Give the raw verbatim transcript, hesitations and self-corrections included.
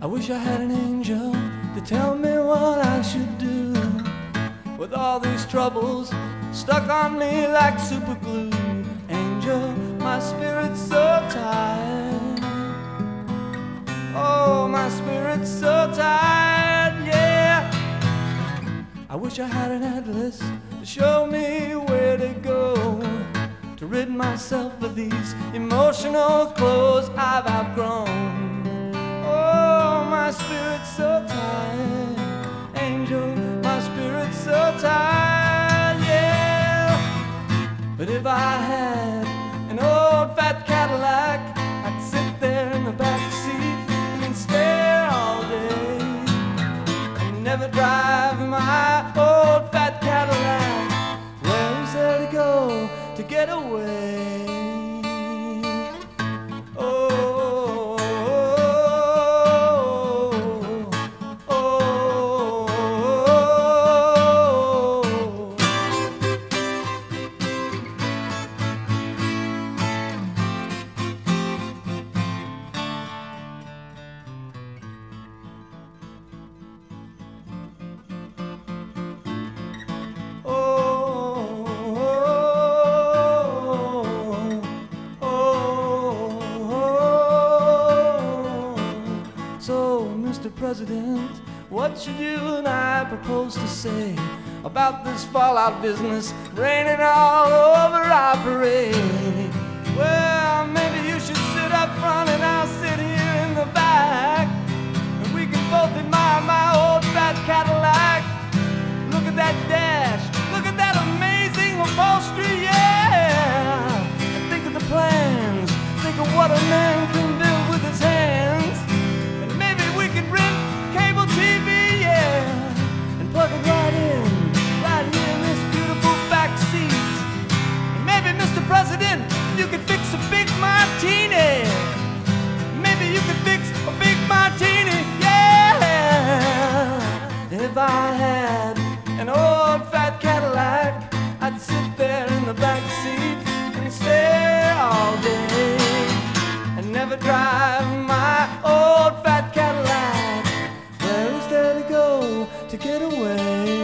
wish I had an angel to tell me what I should do with all these troubles stuck on me like super glue. Angel, my spirit's so tired. Oh, my spirit's so tired, yeah. I wish I had an atlas to show me where to go to rid myself of these emotional clothes I've outgrown. Oh, my spirit's so tired. Angel, my spirit's so tired, yeah. But if I had an old fat Cadillac, I'd sit there in the back seat and stare all day and never drive my old fat Cadillac. Where is there to go to get away? Mister President, what should you and I propose to say about this fallout business raining all over our parade? Well, maybe you should sit up front and I'll sit here in the back, and we can both admire my old fat Cadillac. Look at that dash, look at that amazing upholstery, yeah. And think of the plans, think of what a man can build with his hands. Plug it right in, right here in this beautiful back seat. And maybe, Mister President, you could fix a big martini. Maybe you could fix a big martini, yeah. If I had an old fat Cadillac, I'd sit there in the back seat and stare all day and never drive my old fat Cadillac. Where is there to go to get away?